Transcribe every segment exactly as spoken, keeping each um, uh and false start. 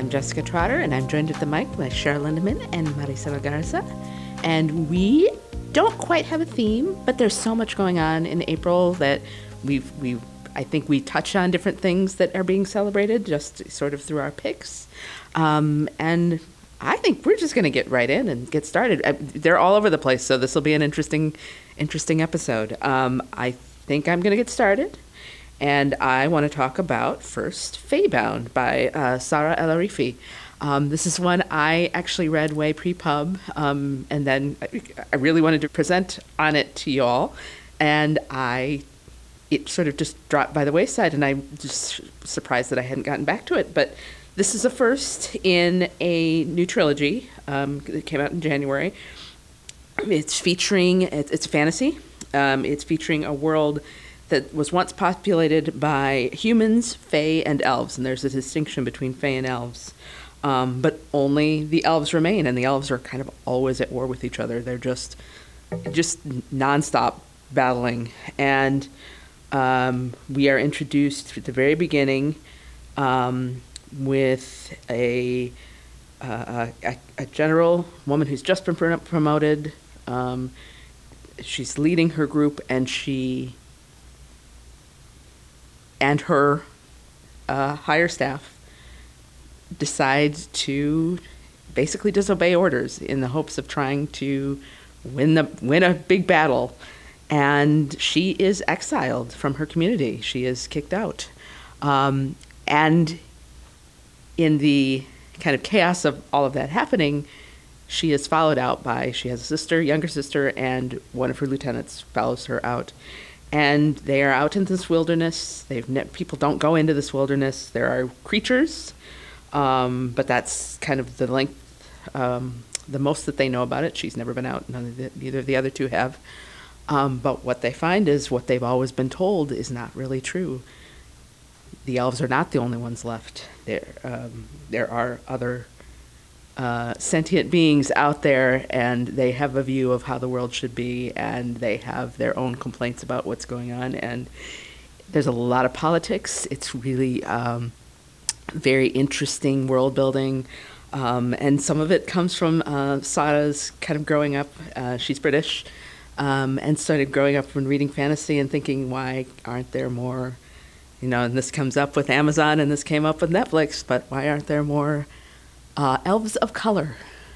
I'm Jessica Trotter, and I'm joined at the mic by Cheryl Lindemann and Marisela Garza. And we don't quite have a theme, but there's so much going on in April that we've, we I think we touch on different things that are being celebrated just sort of through our picks. Um, and I think we're just going to get right in and get started. Uh, they're all over the place, so this will be an interesting, interesting episode. Um, I think I'm going to get started. And I want to talk about first Faebound by uh, Sara El-Arifi. Um, this is one I actually read way pre-pub, um, and then I really wanted to present on it to y'all. And I, it sort of just dropped by the wayside, and I'm just surprised that I hadn't gotten back to it. But this is a first in a new trilogy um, that came out in January. It's featuring, it's fantasy. Um, it's featuring a world that was once populated by humans, fae, and elves. And there's a distinction between fae and elves. Um, but only the elves remain, and the elves are kind of always at war with each other. They're just just nonstop battling. And um, we are introduced at the very beginning um, with a, uh, a, a general woman who's just been promoted. Um, she's leading her group, and she... and her uh, higher staff decide to basically disobey orders in the hopes of trying to win the win a big battle. And she is exiled from her community. She is kicked out. Um, and in the kind of chaos of all of that happening, she is followed out by, she has a sister, younger sister, and one of her lieutenants follows her out. And they are out in this wilderness. They've ne- people don't go into this wilderness. There are creatures, um, but that's kind of the length, um, the most that they know about it. She's never been out. None of the, neither of the other two have. Um, but what they find is what they've always been told is not really true. The elves are not the only ones left. There, um, there are other Uh, sentient beings out there, and they have a view of how the world should be, and they have their own complaints about what's going on, and there's a lot of politics. It's really um, very interesting world building, um, and some of it comes from uh, Sara's kind of growing up. Uh, she's British, um, and started growing up and reading fantasy and thinking, why aren't there more, you know, and this comes up with Amazon, and this came up with Netflix, but why aren't there more Uh, elves of color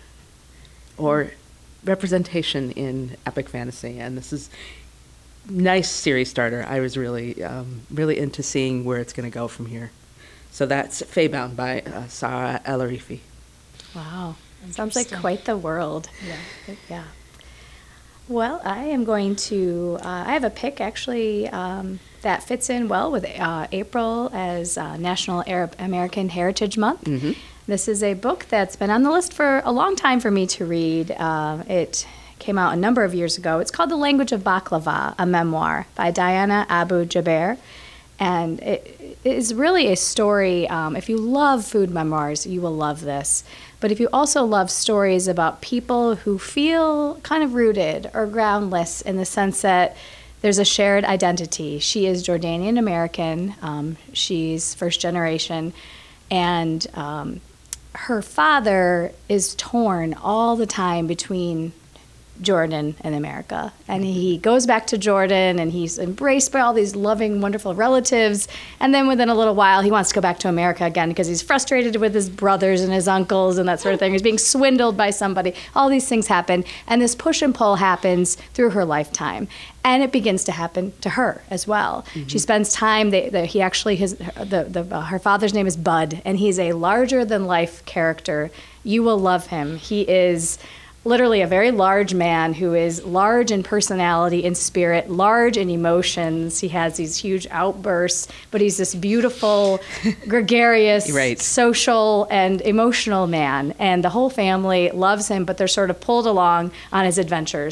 or representation in epic fantasy? And this is nice series starter. I was really, um, really into seeing where it's going to go from here. So that's Faebound by uh, Sara El-Arifi. Wow. Sounds like quite the world. Yeah. Yeah. Well, I am going to, uh, I have a pick actually um, that fits in well with uh, April as uh, National Arab American Heritage Month. Mm-hmm. This is a book that's been on the list for a long time for me to read. Uh, it came out a number of years ago. It's called The Language of Baklava, a memoir by Diana Abu Jaber. And it, it is really a story. Um, if you love food memoirs, you will love this. But if you also love stories about people who feel kind of rooted or groundless in the sense that there's a shared identity. She is Jordanian American. Um, she's first generation. And um, her father is torn all the time between Jordan and America. And he goes back to Jordan, and he's embraced by all these loving, wonderful relatives. And then within a little while, he wants to go back to America again because he's frustrated with his brothers and his uncles and that sort of thing. He's being swindled by somebody. All these things happen. And this push and pull happens through her lifetime. And it begins to happen to her as well. Mm-hmm. She spends time, they, the, he actually, his, the, the, uh, her father's name is Bud, and he's a larger-than-life character. You will love him. He is literally a very large man who is large in personality and spirit, large in emotions. He has these huge outbursts, but he's this beautiful, gregarious, right. social, and emotional man. And the whole family loves him, but they're sort of pulled along on his adventures.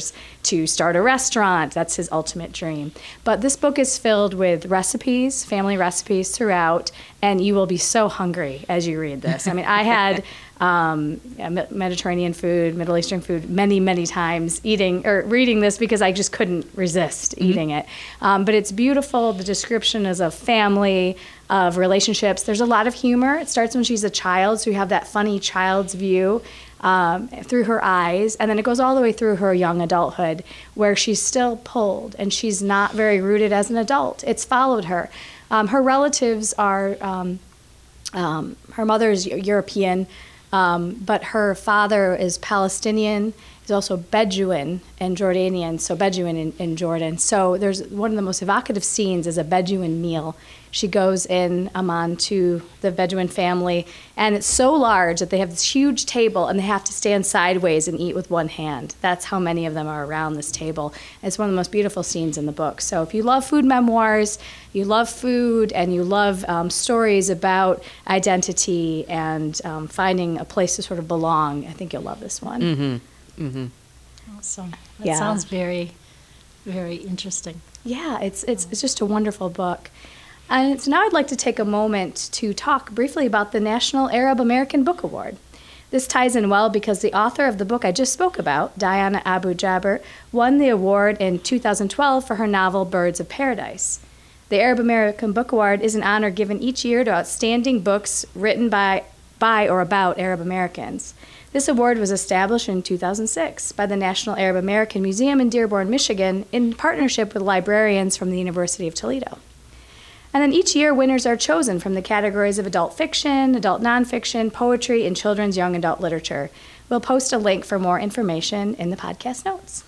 to start a restaurant. That's his ultimate dream. But this book is filled with recipes, family recipes throughout, and you will be so hungry as you read this. I mean, I had um, Mediterranean food, Middle Eastern food many, many times eating or reading this because I just couldn't resist mm-hmm. eating it. Um, but it's beautiful. The description is of family, of relationships. There's a lot of humor. It starts when she's a child, so you have that funny child's view Um, through her eyes, and then it goes all the way through her young adulthood, where she's still pulled and she's not very rooted as an adult. It's followed her. Um, her relatives are, um, um, her mother is European, um, but her father is Palestinian. He's also Bedouin and Jordanian, so Bedouin in, in Jordan. So there's one of the most evocative scenes is a Bedouin meal. She goes in Amman to the Bedouin family, and it's so large that they have this huge table, and they have to stand sideways and eat with one hand. That's how many of them are around this table. It's one of the most beautiful scenes in the book. So if you love food memoirs, you love food, and you love um, stories about identity and um, finding a place to sort of belong, I think you'll love this one. Mm-hmm. Mm-hmm. Awesome. That Yeah. sounds very, very interesting. Yeah, it's it's it's just a wonderful book. And so now I'd like to take a moment to talk briefly about the National Arab American Book Award. This ties in well because the author of the book I just spoke about, Diana Abu Jaber, won the award in two thousand twelve for her novel Birds of Paradise. The Arab American Book Award is an honor given each year to outstanding books written by, by or about Arab Americans. This award was established in two thousand six by the National Arab American Museum in Dearborn, Michigan, in partnership with librarians from the University of Toledo. And then each year, winners are chosen from the categories of adult fiction, adult nonfiction, poetry, and children's young adult literature. We'll post a link for more information in the podcast notes.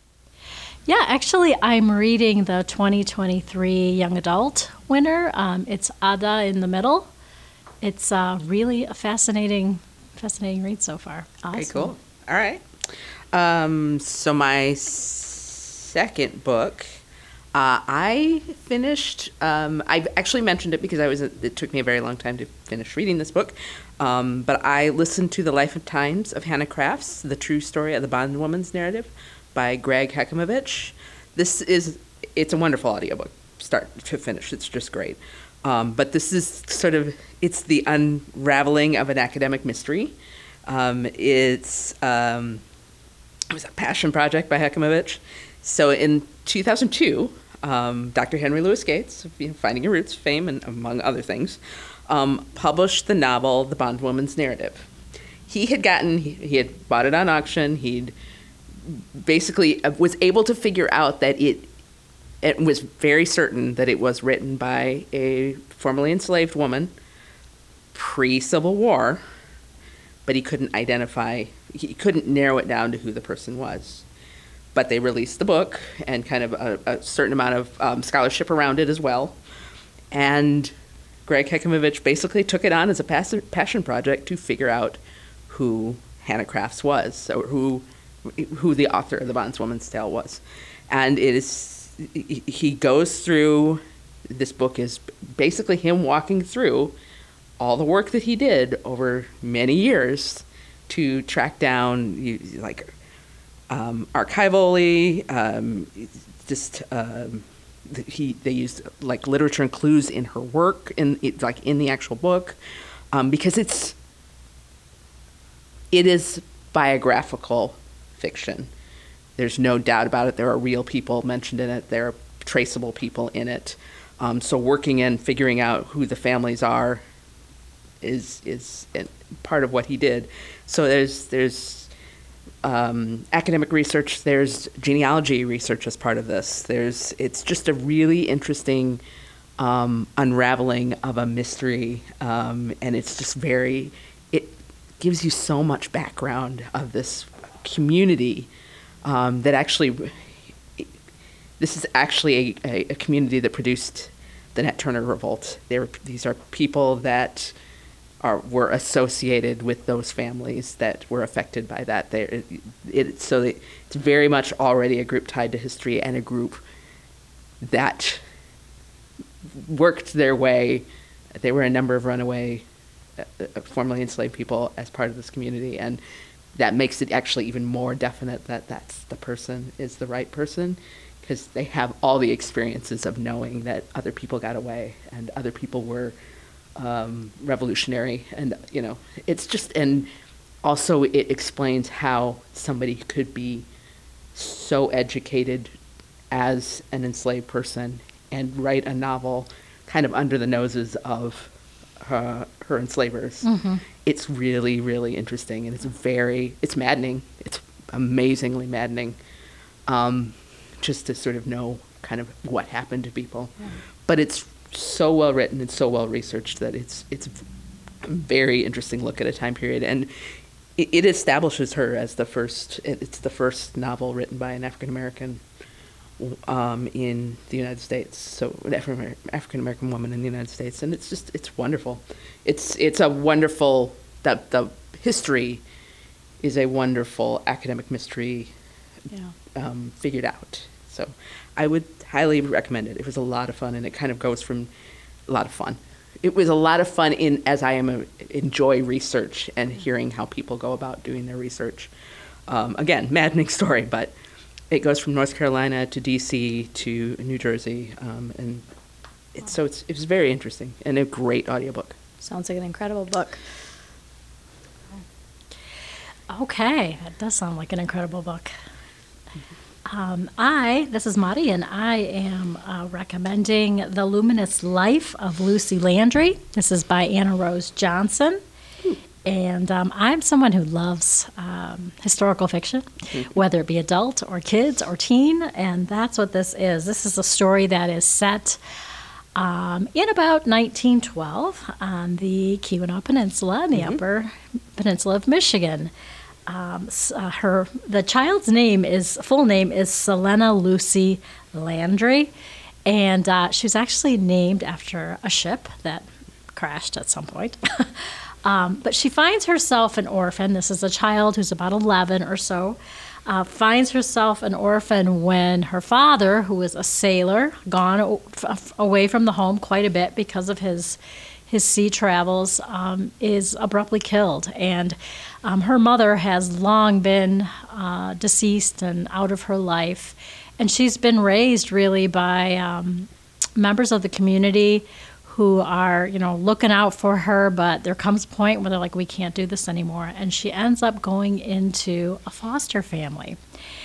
Yeah, actually, I'm reading the twenty twenty-three Young Adult winner. Um, it's Ada in the Middle. It's uh, really a fascinating, fascinating read so far. Awesome. Very cool. All right. Um, so my second book, uh, I finished. Um, I've actually mentioned it because I was. It took me a very long time to finish reading this book. Um, but I listened to The Life and Times of Hannah Crafts, The True Story of the Bondwoman's Narrative, by Greg Hekimovich. This is, it's a wonderful audiobook, start to finish. It's just great. Um, but this is sort of, it's the unraveling of an academic mystery. Um, it's, um, it was a passion project by Hekimovich. So in two thousand two, um, Doctor Henry Louis Gates, you know, Finding Your Roots fame and among other things, um, published the novel The Bondwoman's Narrative. He had gotten, he, he had bought it on auction, he'd basically was able to figure out that it it was very certain that it was written by a formerly enslaved woman pre-Civil War, but he couldn't identify, he couldn't narrow it down to who the person was. But they released the book and kind of a, a certain amount of um, scholarship around it as well. And Greg Hekimovich basically took it on as a passion, passion project to figure out who Hannah Crafts was, or who who the author of The Bondwoman's Tale was. And it is, he goes through, this book is basically him walking through all the work that he did over many years to track down, like, um, archivally, um, just, um, he, they used, like, literature and clues in her work, in like, in the actual book, um, because it's, it is biographical fiction. There's no doubt about it. There are real people mentioned in it. There are traceable people in it. Um, so working in figuring out who the families are is is part of what he did. So there's there's um, academic research. There's genealogy research as part of this. There's it's just a really interesting um, unraveling of a mystery, um, and it's just very. It gives you so much background of this community um, that actually, this is actually a, a, a community that produced the Nat Turner Revolt. They were, these are people that are were associated with those families that were affected by that. They, it, it, so they, it's very much already a group tied to history and a group that worked their way. There were a number of runaway, uh, formerly enslaved people as part of this community, and that makes it actually even more definite that that's the person is the right person, because they have all the experiences of knowing that other people got away and other people were um, revolutionary, and you know, it's just, and also it explains how somebody could be so educated as an enslaved person and write a novel kind of under the noses of her, her enslavers. Mm-hmm. It's really, really interesting, and it's very, it's maddening. It's amazingly maddening, um, just to sort of know kind of what happened to people. Yeah. But it's so well written and so well researched that it's it's a very interesting look at a time period, and it, it establishes her as the first. It's the first novel written by an African American um, in the United States. So an African American woman in the United States, and it's just it's wonderful. It's it's a wonderful that the history is a wonderful academic mystery, yeah. um, figured out. So I would highly recommend it. It was a lot of fun, and it kind of goes from a lot of fun. It was a lot of fun in as I am a, enjoy research and hearing how people go about doing their research. Um, again, maddening story, but it goes from North Carolina to D C to New Jersey, um, and it's, so it's it was very interesting and a great audiobook. Sounds like an incredible book. Okay, that does sound like an incredible book. Um, I, this is Mari, and I am uh, recommending The Luminous Life of Lucy Landry. This is by Anna Rose Johnson. Ooh. And um, I'm someone who loves um, historical fiction, mm-hmm. whether it be adult or kids or teen, and that's what this is. This is a story that is set um, in about nineteen twelve on the Keweenaw Peninsula, in the mm-hmm. upper peninsula of Michigan. Um, uh, her the child's name is full name is Selena Lucy Landry, and uh, she was actually named after a ship that crashed at some point. um, but she finds herself an orphan. This is a child who's about eleven or so. Uh, finds herself an orphan when her father, who was a sailor, gone o- f- away from the home quite a bit because of his his sea travels, um, is abruptly killed. And um, her mother has long been uh, deceased and out of her life. And she's been raised really by um, members of the community who are, you know, looking out for her, but there comes a point where they're like, we can't do this anymore. And she ends up going into a foster family.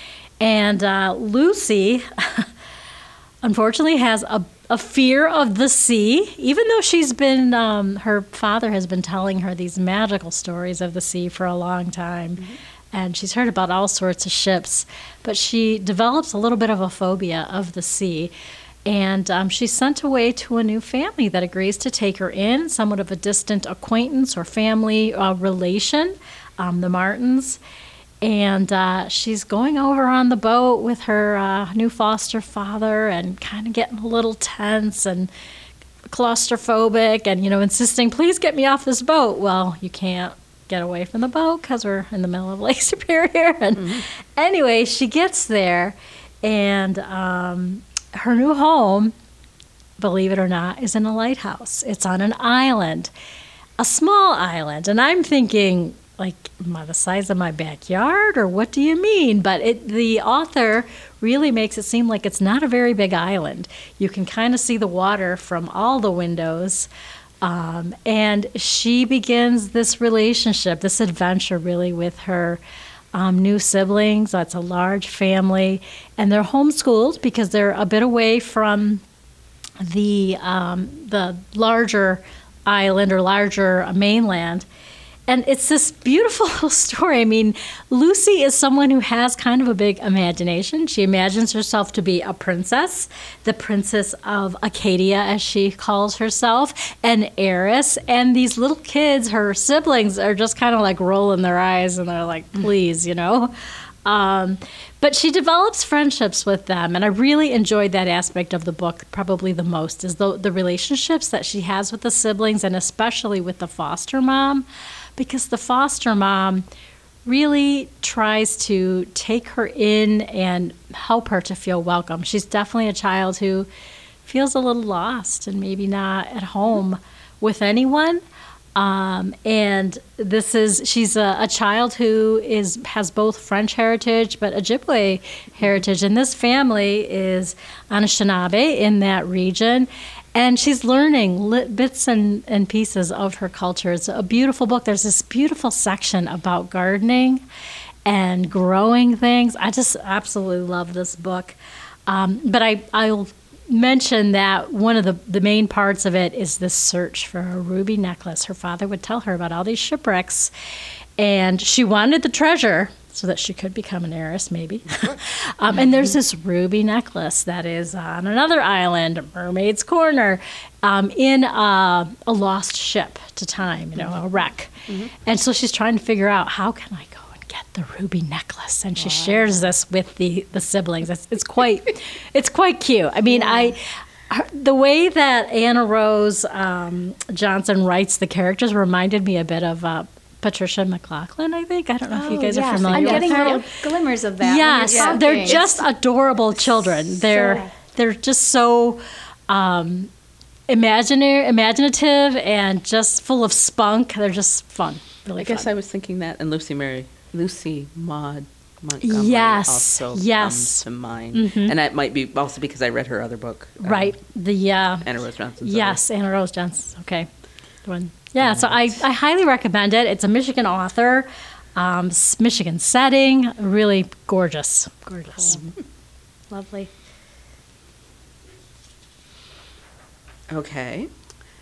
And uh, Lucy, unfortunately, has a a fear of the sea, even though she's been, um, her father has been telling her these magical stories of the sea for a long time. Mm-hmm. And she's heard about all sorts of ships, but she develops a little bit of a phobia of the sea. And um, she's sent away to a new family that agrees to take her in, somewhat of a distant acquaintance or family uh, relation, um, the Martins. And uh, she's going over on the boat with her uh, new foster father and kind of getting a little tense and claustrophobic and, you know, insisting, please get me off this boat. Well, you can't get away from the boat because we're in the middle of Lake Superior. And mm-hmm. anyway, she gets there, and um, her new home, believe it or not, is in a lighthouse. It's on an island, a small island. And I'm thinking, like, my, the size of my backyard, or what do you mean? But it, the author really makes it seem like it's not a very big island. You can kind of see the water from all the windows. Um, and she begins this relationship, this adventure really with her um, new siblings. It's a large family. And they're homeschooled because they're a bit away from the um, the larger island or larger mainland. And it's this beautiful little story. I mean, Lucy is someone who has kind of a big imagination. She imagines herself to be a princess, the princess of Acadia, as she calls herself, an heiress. And these little kids, her siblings, are just kind of like rolling their eyes, and they're like, please, you know. Um, but she develops friendships with them, and I really enjoyed that aspect of the book probably the most, is the, the relationships that she has with the siblings, and especially with the foster mom. Because the foster mom really tries to take her in and help her to feel welcome. She's definitely a child who feels a little lost and maybe not at home with anyone. Um, and this is, she's a, a child who is has both French heritage but Ojibwe heritage. And this family is Anishinaabe in that region. And she's learning lit bits and, and pieces of her culture. It's a beautiful book. There's this beautiful section about gardening and growing things. I just absolutely love this book. Um, but I, I'll mention that one of the, the main parts of it is this search for a ruby necklace. Her father would tell her about all these shipwrecks, and she wanted the treasure so that she could become an heiress, maybe. um, and there's this ruby necklace that is on another island, Mermaid's Corner, um, in a, a lost ship to time, you know, a wreck. Mm-hmm. And so she's trying to figure out, how can I go and get the ruby necklace? And she wow. shares this with the, the siblings. It's, it's quite it's quite cute. I mean, yeah. I her, the way that Anna Rose um, Johnson writes the characters reminded me a bit of uh, Patricia McLaughlin, I think. I don't know oh, if you guys yes. are familiar I'm with getting her. little glimmers of that. Yes, they're just adorable children. They're so. they're just so um, imaginative, imaginative, and just full of spunk. They're just fun. Really I fun. guess I was thinking that, and Lucy Mary, Lucy Maud Montgomery yes, also yes. comes to mind. Mm-hmm. And that might be also because I read her other book. Um, right. The uh, Anna Rose Johnson's Yes, other. Anna Rose Johnson. Okay. The one. Yeah, so I, I highly recommend it. It's a Michigan author, um, Michigan setting, really gorgeous, gorgeous. Cool. Lovely. Okay.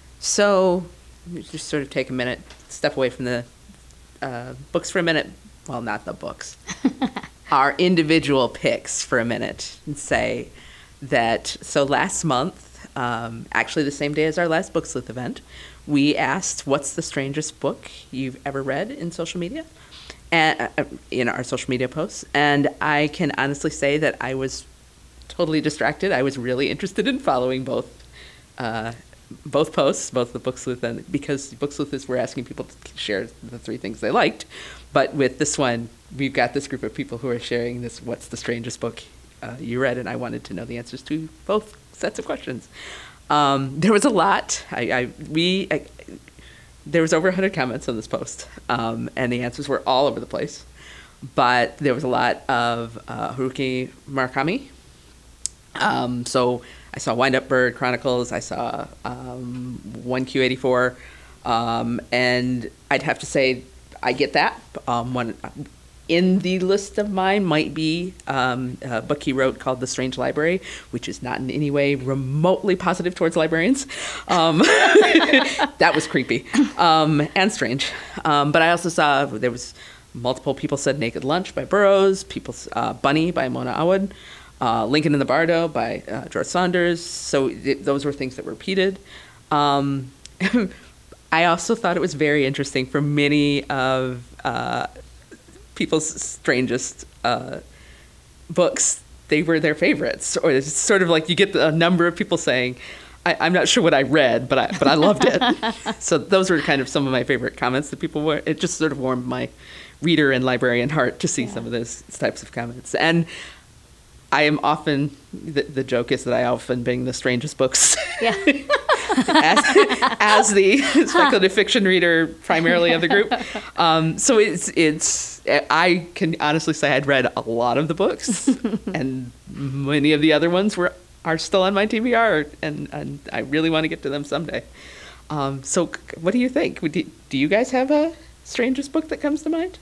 So just sort of take a minute, step away from the uh, books for a minute. Well, not the books. Our individual picks for a minute and say that, so last month, um, actually the same day as our last Book Sleuth event, we asked, what's the strangest book you've ever read in social media, and uh, in our social media posts? And I can honestly say that I was totally distracted. I was really interested in following both uh, both posts, both the Book Sleuth, and because Book Sleuthers were asking people to share the three things they liked. But with this one, we've got this group of people who are sharing this, what's the strangest book uh, you read? And I wanted to know the answers to both sets of questions. Um, there was a lot. I, I we I, there was over one hundred comments on this post, um, and the answers were all over the place. But there was a lot of uh, Haruki Murakami. Um, so I saw Wind Up Bird Chronicles. I saw um, one Q eighty-four, um, and I'd have to say I get that. Um, one in the list of mine might be um, a book he wrote called The Strange Library, which is not in any way remotely positive towards librarians. Um, that was creepy um, and strange. Um, but I also saw there was multiple people said Naked Lunch by Burroughs, people uh, Bunny by Mona Awad, uh, Lincoln in the Bardo by uh, George Saunders. So it, those were things that were repeated. Um, I also thought it was very interesting for many of uh, people's strangest uh, books, they were their favorites. Or it's sort of like you get a number of people saying, I, I'm not sure what I read, but I but I loved it. So those were kind of some of my favorite comments that people were. It just sort of warmed my reader and librarian heart to see yeah. some of those types of comments. And I am often, the, the joke is that I often bring the strangest books yeah. as, as the speculative fiction reader primarily of the group. Um, so it's, it's, I can honestly say I'd read a lot of the books and many of the other ones were are still on my T B R, and, and I really want to get to them someday. Um, so what do you think? Do, do you guys have a strangest book that comes to mind?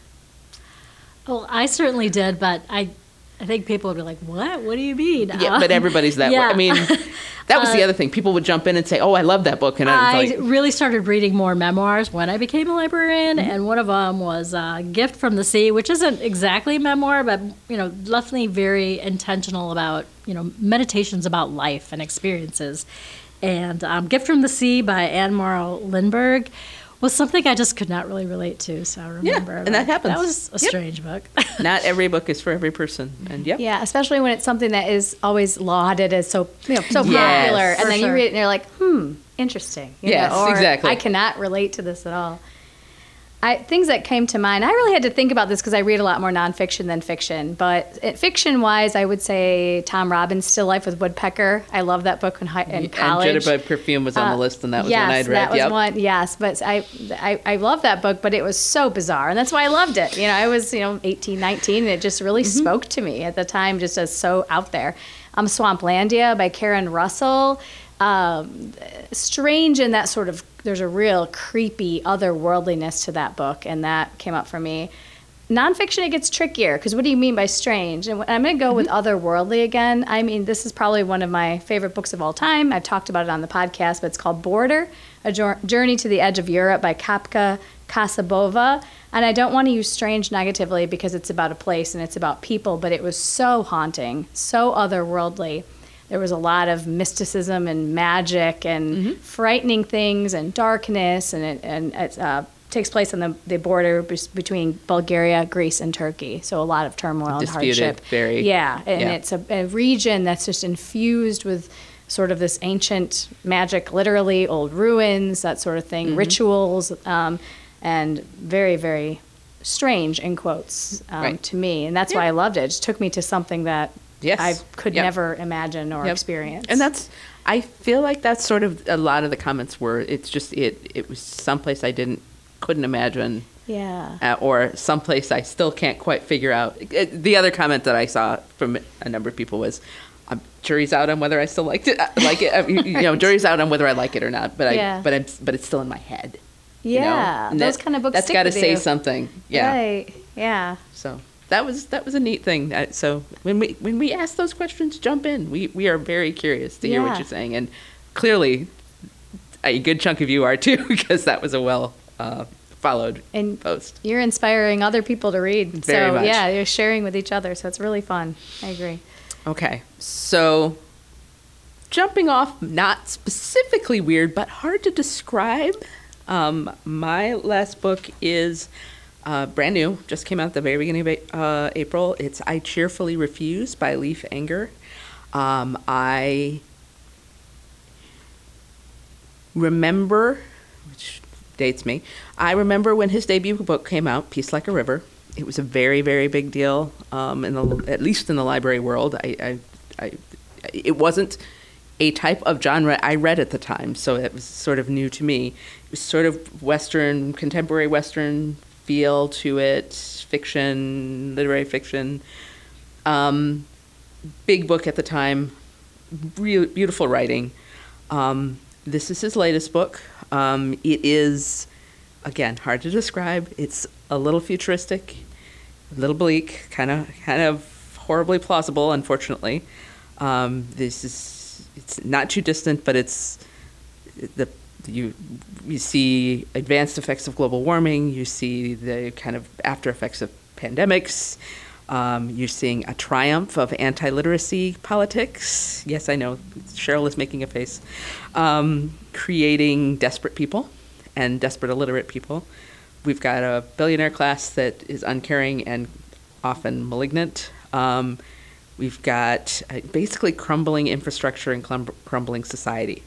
Well, I certainly did, but I I think people would be like, what? What do you mean? Yeah, but everybody's that yeah. way. I mean, that was uh, the other thing. People would jump in and say, oh, I love that book. And I, was I like, really started reading more memoirs when I became a librarian, mm-hmm. and one of them was uh, Gift from the Sea, which isn't exactly a memoir, but, you know, definitely very intentional about, you know, meditations about life and experiences. And um, Gift from the Sea by Anne Morrow Lindbergh was something I just could not really relate to, so I remember. Yeah, and that happens. That was a yep. strange book. Not every book is for every person, and yep. Yeah, especially when it's something that is always lauded as so, you know, so yes, popular, and then sure. you read it and you're like, hmm, interesting. You yes, know, or exactly. I cannot relate to this at all. I, things that came to mind, I really had to think about this because I read a lot more nonfiction than fiction. But it, fiction-wise, I would say Tom Robbins' Still Life with Woodpecker. I love that book in, high, in college. And Jitterbug Perfume was on uh, the list, and that was yes, one I'd read. that was yep. one. Yes, but I, I I love that book, but it was so bizarre, and that's why I loved it. You know, I was you know eighteen, nineteen, and it just really mm-hmm. spoke to me at the time, just as so out there. Um, Swamplandia by Karen Russell. Um, strange in that sort of, there's a real creepy otherworldliness to that book, and that came up for me. Nonfiction, it gets trickier, because what do you mean by strange? And I'm going to go mm-hmm. with otherworldly again. I mean, this is probably one of my favorite books of all time. I've talked about it on the podcast, but it's called Border, A Journey to the Edge of Europe by Kapka Kasabova. And I don't want to use strange negatively because it's about a place and it's about people, but it was so haunting, so otherworldly. There was a lot of mysticism and magic and mm-hmm. frightening things and darkness, and it, and it uh, takes place on the, the border be- between Bulgaria, Greece, and Turkey. So a lot of turmoil Disputed, and hardship. Very, yeah, and yeah. it's a, a region that's just infused with sort of this ancient magic, literally old ruins, that sort of thing, mm-hmm. rituals, um, and very, very strange in quotes um, right. to me, and that's yeah. why I loved it. It just took me to something that. Yes. I could yep. never imagine or yep. experience. And that's, I feel like that's sort of a lot of the comments were, it's just, it it was someplace I didn't, couldn't imagine. Yeah. Uh, or someplace I still can't quite figure out. It, the other comment that I saw from a number of people was, um, jury's out on whether I still liked it, like it. Uh, you, you know, jury's out on whether I like it or not, but yeah. I, but I'm, but it's still in my head. Yeah. You know? Those that, kind of books That's stick got to with say you. something. Yeah. Right. Yeah. So. That was that was a neat thing. Uh, so when we when we ask those questions, jump in. We we are very curious to hear yeah. what you're saying, and clearly, a good chunk of you are too, because that was a well uh, followed and post. You're inspiring other people to read. Very so much. yeah, you're sharing with each other. So it's really fun. I agree. Okay, so jumping off, not specifically weird, but hard to describe. Um, my last book is. Uh, brand new, just came out at the very beginning of uh, April. It's I Cheerfully Refuse by Leif Enger. Um, I remember, which dates me, I remember when his debut book came out, Peace Like a River. It was a very, very big deal, um, in the, at least in the library world. I, I, I, it wasn't a type of genre I read at the time, so it was sort of new to me. It was sort of Western, contemporary Western feel to it, fiction, literary fiction. Um, big book at the time, really beautiful writing. Um, this is his latest book. Um, it is, again, hard to describe. It's a little futuristic, a little bleak, kind of, kind of horribly plausible, unfortunately. Um, this is, it's not too distant, but it's the You you see advanced effects of global warming. You see the kind of after effects of pandemics. Um, you're seeing a triumph of anti-literacy politics. Yes, I know, Cheryl is making a face. Um, creating desperate people and desperate illiterate people. We've got a billionaire class that is uncaring and often malignant. Um, we've got a basically crumbling infrastructure and clum- crumbling society.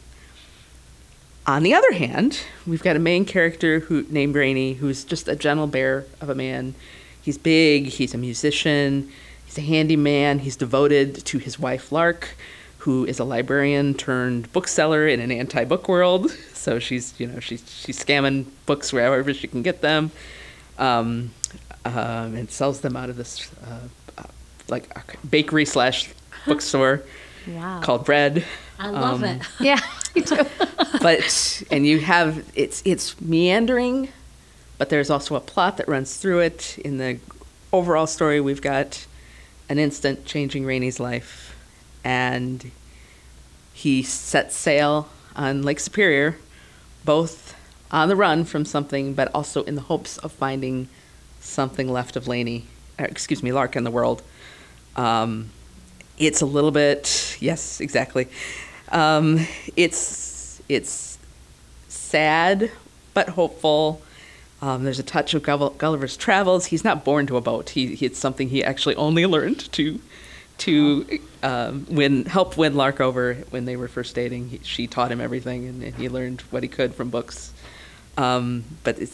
On the other hand, we've got a main character who named Rainey, who's just a gentle bear of a man. He's big, he's a musician, he's a handyman, he's devoted to his wife, Lark, who is a librarian turned bookseller in an anti-book world. So she's, you know, she's she's scamming books wherever she can get them, um, um, and sells them out of this uh, uh, like a bakery slash bookstore wow. called Bread. I love um, it. Yeah, me too. But and you have it's it's meandering, but there's also a plot that runs through it. In the overall story, we've got an instant changing Rainey's life, and he sets sail on Lake Superior, both on the run from something, but also in the hopes of finding something left of Laney, uh, excuse me, Lark in the world. Um, it's a little bit, yes, exactly. Um, it's it's sad but hopeful. Um, there's a touch of Gull- Gulliver's Travels. He's not born to a boat. He, he it's something he actually only learned to to um, win help win Lark over when they were first dating. He, she taught him everything, and, and he learned what he could from books. Um, but it's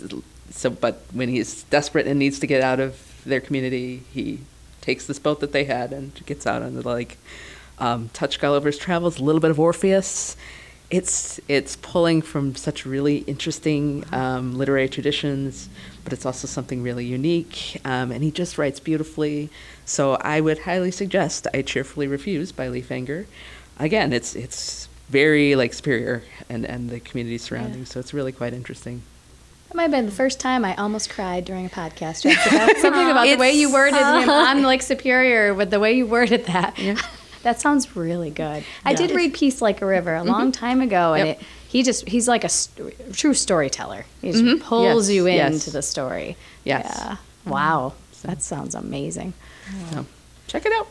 so, but when he's desperate and needs to get out of their community, he takes this boat that they had and gets out on the lake. Um, Touch Gulliver's Travels, a little bit of Orpheus. It's it's pulling from such really interesting um, literary traditions, but it's also something really unique. Um, and he just writes beautifully. So I would highly suggest I Cheerfully Refuse by Lee Fanger. Again, it's it's very like Superior and, and the community surrounding, yeah. So it's really quite interesting. That might have been the first time I almost cried during a podcast, Jessica. Something about the way you worded him on Lake Superior, with the way you worded that. Yeah. That sounds really good. Yeah. I did read Peace Like a River a mm-hmm. long time ago, and yep. it, he just he's like a st- true storyteller. He just mm-hmm. pulls yes. you into yes. the story. Yes. Yeah. Wow. So. That sounds amazing. Yeah. So, check it out.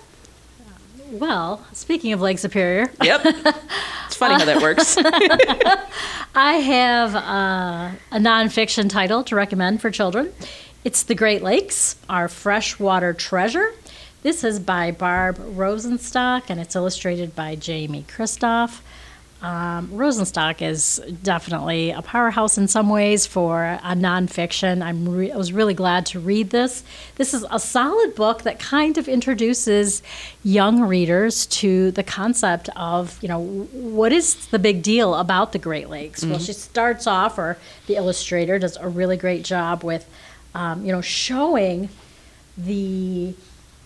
Well, speaking of Lake Superior. Yep. It's funny how that works. I have uh, a nonfiction title to recommend for children. It's The Great Lakes, Our Freshwater Treasure. This is by Barb Rosenstock, and it's illustrated by Jamie Kristoff. Um, Rosenstock is definitely a powerhouse in some ways for a nonfiction. I'm re- I was really glad to read this. This is a solid book that kind of introduces young readers to the concept of, you know, what is the big deal about the Great Lakes? Mm-hmm. Well, she starts off, or the illustrator does a really great job with, um, you know, showing the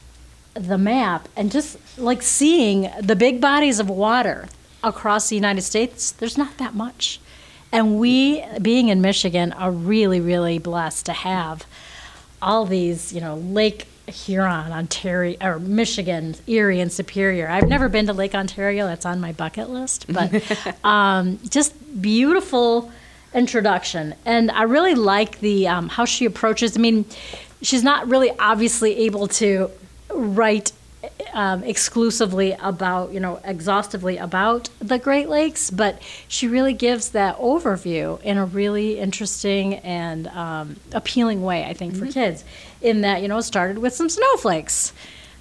the map and just like seeing the big bodies of water across the United States. There's not that much. And we, being in Michigan, are really, really blessed to have all these, you know, Lake Huron, Ontario, or Michigan, Erie, and Superior. I've never been to Lake Ontario. That's on my bucket list. But um, just beautiful introduction. And I really like the um, how she approaches. I mean, she's not really obviously able to write um, exclusively about, you know, exhaustively about the Great Lakes, but she really gives that overview in a really interesting and um, appealing way, I think, mm-hmm. for kids, in that, you know, it started with some snowflakes,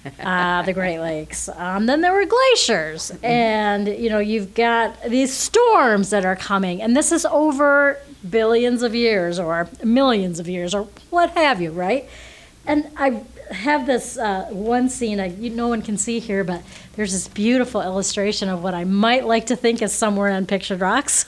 uh, the Great Lakes. Um, then there were glaciers, mm-hmm. and, you know, you've got these storms that are coming, and this is over billions of years or millions of years or what have you, right? And I have this uh, one scene, I, you, no one can see here, but there's this beautiful illustration of what I might like to think is somewhere on Pictured Rocks.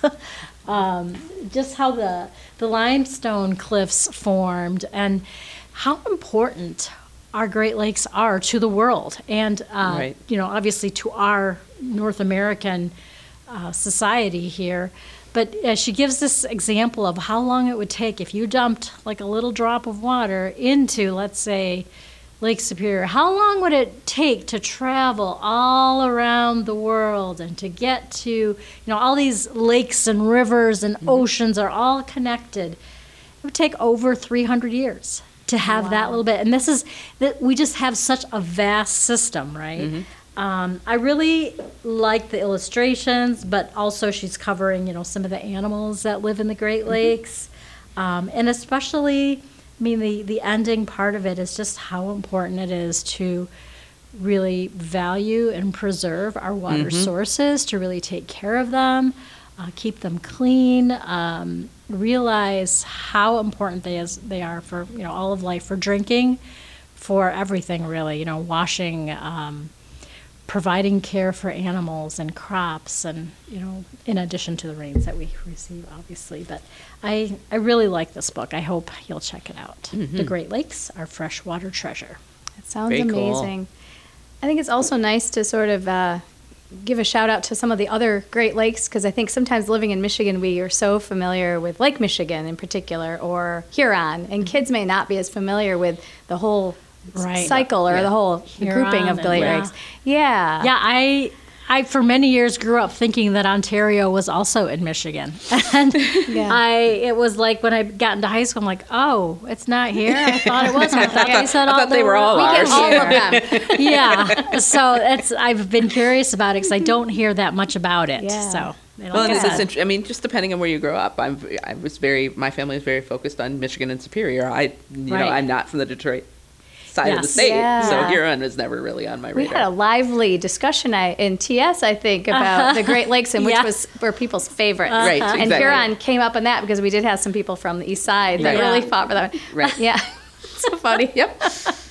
um, just how the, the limestone cliffs formed and how important our Great Lakes are to the world. And, uh, right. you know, obviously to our North American uh, society here. But uh, she gives this example of how long it would take if you dumped like a little drop of water into, let's say, Lake Superior. How long would it take to travel all around the world and to get to, you know, all these lakes and rivers and mm-hmm. oceans are all connected? It would take over three hundred years to have wow. that little bit. And this is, that we just have such a vast system, right? Mm-hmm. Um, I really like the illustrations, but also she's covering, you know, some of the animals that live in the Great Lakes. Mm-hmm. Um, and especially, I mean, the, the ending part of it is just how important it is to really value and preserve our water mm-hmm. sources, to really take care of them, uh, keep them clean, um, realize how important they, is, they are for, you know, all of life, for drinking, for everything really, you know, washing, um, providing care for animals and crops, and, you know, in addition to the rains that we receive, obviously. But I I really like this book. I hope you'll check it out. Mm-hmm. The Great Lakes, Our Freshwater Treasure. That sounds Very amazing. Cool. I think it's also nice to sort of uh, give a shout out to some of the other Great Lakes, because I think sometimes living in Michigan, we are so familiar with Lake Michigan in particular, or Huron, and kids may not be as familiar with the whole Right. cycle or yeah. the whole the grouping of Great yeah. Lakes. Yeah. Yeah, I I for many years grew up thinking that Ontario was also in Michigan. And yeah. I it was like when I got into high school, I'm like, oh, it's not here? I thought it was. I thought they said I all thought they were all we ours. all of them. Yeah. So it's I've been curious about it because I don't hear that much about it. Yeah. So Well, and this is int- I mean, just depending on where you grow up, I'm I was very my family was very focused on Michigan and Superior. I you right. know I'm not from the Detroit side of the Yes. state. Yeah. So Huron was never really on my We radar. had a lively discussion I- in T S, I think, about the Great Lakes, and which Yeah. was were people's favorites. Right, And exactly. Huron came up on that because we did have some people from the east side that Right. really Yeah. fought for that one. Right. Yeah. So funny. Yep.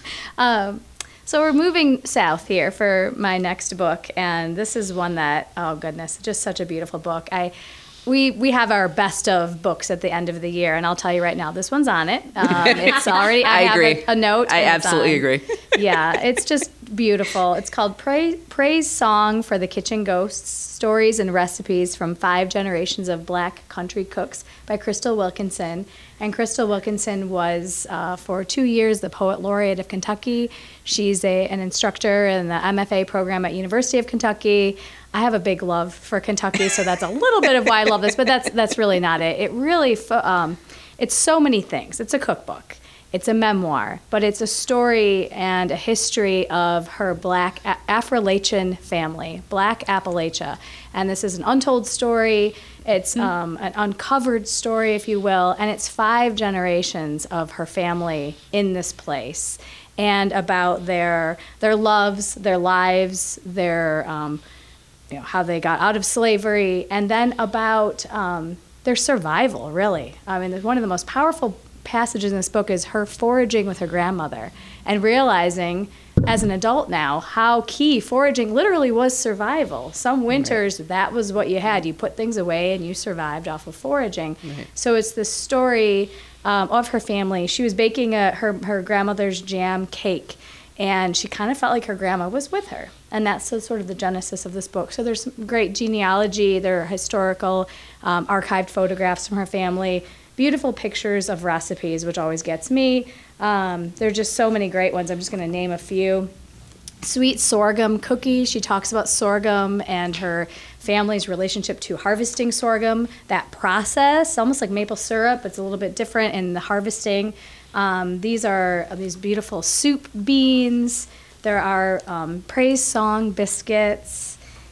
Um, so we're moving south here for my next book, and this is one that, oh goodness, just such a beautiful book. I, we we have our best of books at the end of the year, and I'll tell you right now, this one's on it. Um, it's already. I, I have agree. A, a note. I and it's absolutely on. agree. Yeah, it's just beautiful. It's called Praise, Praise Song for the Kitchen Ghosts, Stories and Recipes from Five Generations of Black Country Cooks by Crystal Wilkinson. And Crystal Wilkinson was, uh, for two years, the Poet Laureate of Kentucky. She's a, an instructor in the M F A program at University of Kentucky. I have a big love for Kentucky, so that's a little bit of why I love this, but that's that's really not it. It really, fo- um, it's so many things. It's a cookbook. It's a memoir, but it's a story and a history of her black a- Appalachian family, Black Appalachia. And this is an untold story. It's um, an uncovered story, if you will, and it's five generations of her family in this place, and about their their loves, their lives, their um, you know, how they got out of slavery, and then about um, their survival, really. I mean, one of the most powerful passages in this book is her foraging with her grandmother and realizing as an adult now how key foraging literally was survival. Some winters, that was what you had. You put things away and you survived off of foraging. Right. So it's the story um, of her family. She was baking a, her, her grandmother's jam cake, and she kind of felt like her grandma was with her. And that's the, sort of the genesis of this book. So there's some great genealogy, there are historical, um, archived photographs from her family, beautiful pictures of recipes, which always gets me. Um, there are just so many great ones. I'm just going to name a few. Sweet sorghum cookies. She talks about sorghum and her family's relationship to harvesting sorghum. That process, almost like maple syrup, it's a little bit different in the harvesting. Um, these are these beautiful soup beans. There are um, praise song biscuits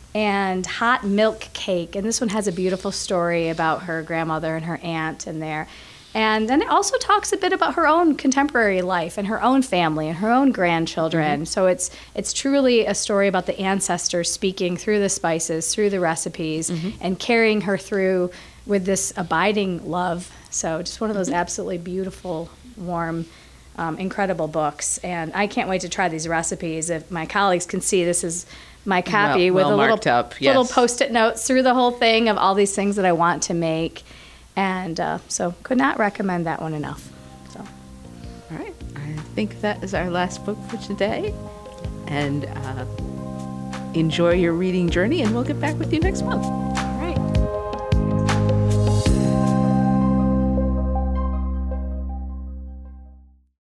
and hot milk cake. And this one has a beautiful story about her grandmother and her aunt in there. And then it also talks a bit about her own contemporary life and her own family and her own grandchildren. Mm-hmm. So it's it's truly a story about the ancestors speaking through the spices, through the recipes, mm-hmm. and carrying her through with this abiding love. So just one of those absolutely beautiful, warm, um, incredible books. And I can't wait to try these recipes. If my colleagues can see, this is my copy Well- well with a marked little, up, yes. little post-it notes through the whole thing of all these things that I want to make. And uh, so could not recommend that one enough. So All right. I think that is our last book for today. And uh, enjoy your reading journey, and we'll get back with you next month.